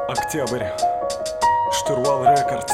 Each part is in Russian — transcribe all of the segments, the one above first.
Октябрь, Штурвал Рекордс,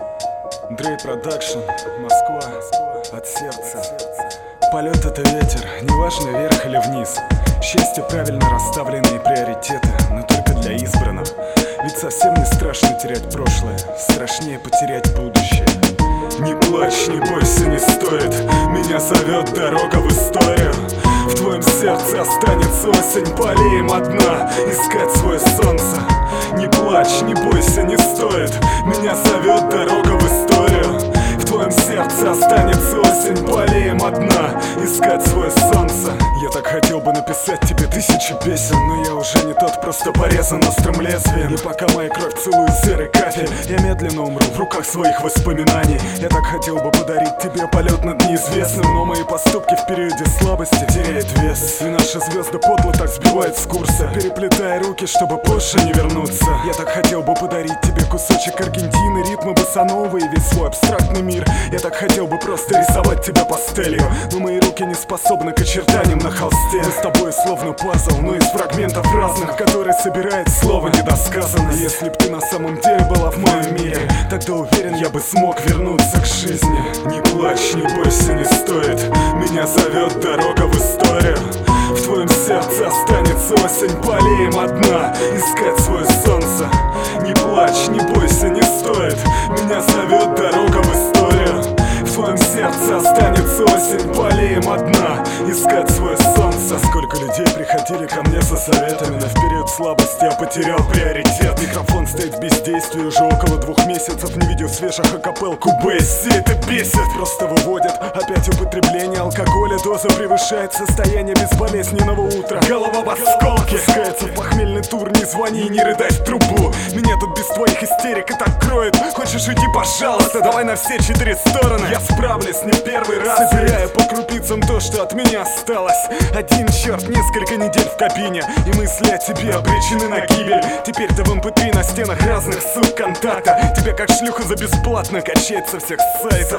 Дрей Продакшн, Москва, от сердца. Полет — это ветер, неважно вверх или вниз. Счастье — правильно расставленные приоритеты, но только для избранных. Ведь совсем не страшно терять прошлое, страшнее потерять будущее. Не плачь, не бойся, не стоит, меня зовет дорога в историю. В твоем сердце останется осень, полеем одна, искать свое солнце. Не плачь, не бойся, не стоит, меня зовет дорога в историю. В твоем сердце останется осень, полеем одна, искать свое солнце. Я так хотел бы написать тебе 1000 песен, но я уже не тот, просто порезан острым лезвием. И пока моя кровь целует серый кафель, я медленно умру в руках своих воспоминаний. Я так хотел бы подарить тебе полет над неизвестным, но мои поступки в периоде слабости теряют вес. И наши звезды подло так сбивают с курса, переплетая руки, чтобы позже не вернуться. Я так хотел бы подарить тебе кусочек Аргентины, ритмы босановы и весь свой абстрактный мир. Я так хотел бы просто рисовать тебя пастелью, но мои руки не способны к очертаниям на холсте. Мы с тобой словно пазл, но из фрагментов разных, которые собирает слово недосказанное. Если б ты на самом деле была в моем мире, тогда уверен, я бы смог вернуться к жизни. Не плачь, не бойся, не стоит, меня зовет дорога в историю. В твоем сердце останется осень, полеем одна, искать свое солнце. Не плачь, не бойся, не стоит, меня зовет дорога в историю. В твоем сердце останется осень, полеем одна, искать свое солнце. Сколько людей приходили ко мне за советами, но в период слабости я потерял приоритет. Микрофон стоит в бездействии уже около 2 месяцев, не видел свежих акапелл Кубейси. Это бесит, просто выводит опять употребление алкоголя. Доза превышает состояние безболезненного утра. Голова в осколке, пускается в похмельный тур. Не звони и не рыдай в трубу, меня тут без твоих истерик и так кроет. Хочешь уйти, пожалуйста, давай на все 4 стороны. Я справлюсь не в первый раз, собирая по крупицам то, что от меня осталось. Один черт, несколько недель в кабине, и мысли о тебе обречены на гибель. Теперь-то в MP3 на стенах разных ссылок контакта. Тебя как шлюха за бесплатно качает со всех сайтов.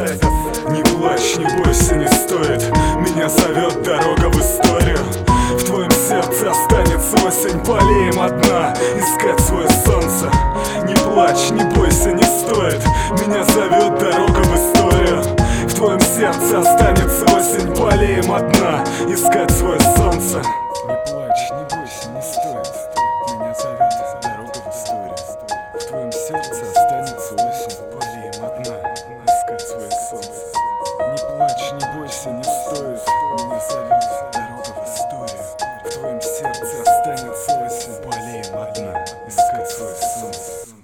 Не плачь, не бойся, не стоит, меня зовет дорога в историю. В твоем сердце останется осень, полеем одна, искать свое солнце. Не плачь, не бойся, не стоит, меня зовет дорога в историю. В твоем сердце останется осень, полеем одна, искать свое солнце.